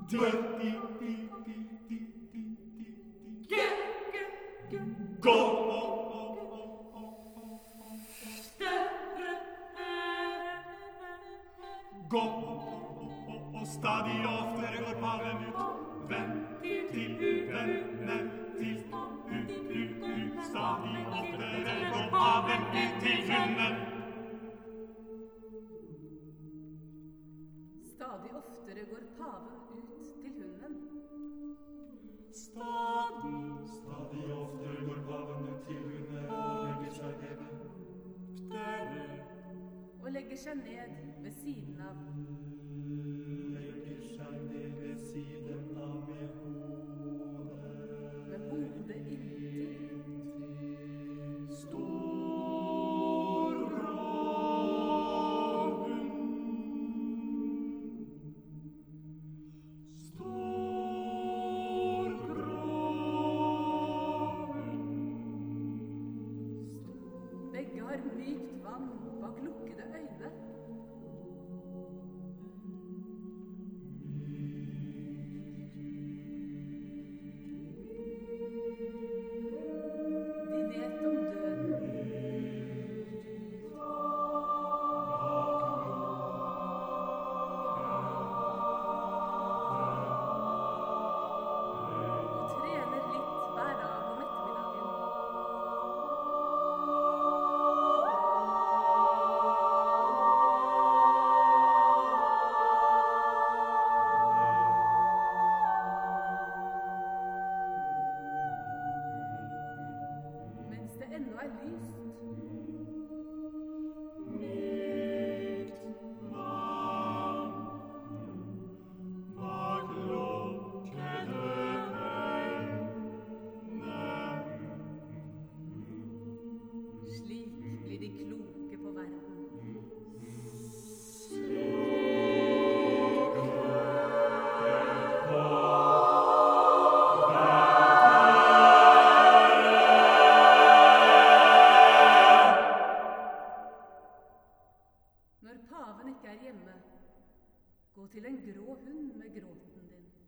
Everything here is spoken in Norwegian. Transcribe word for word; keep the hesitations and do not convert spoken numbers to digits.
Gå! Gå! Og stadig oftere går paven ut. Venn til uvenner til u-u-u. Stadig oftere går paven ut til hunden. Stadig oftere går paven ut til hunden. Stadig, stadig oftere går paven ut til hunden og legger seg ned. Og legger seg ned ved siden av. Legger seg ned ved siden av med hodet. Med hodet inntil. Stor grå hund. Stor grå hund. Begge har mykt vann bak lukkede øyne. De vet om døden. Og trener litt hver dag om ettermiddagen. Mens det ennå er lyst. Mykt vann bak lukkede øyne. Slik blir de kloke på verden. Når paven ikke er hjemme, gå til en grå hund med gråten din.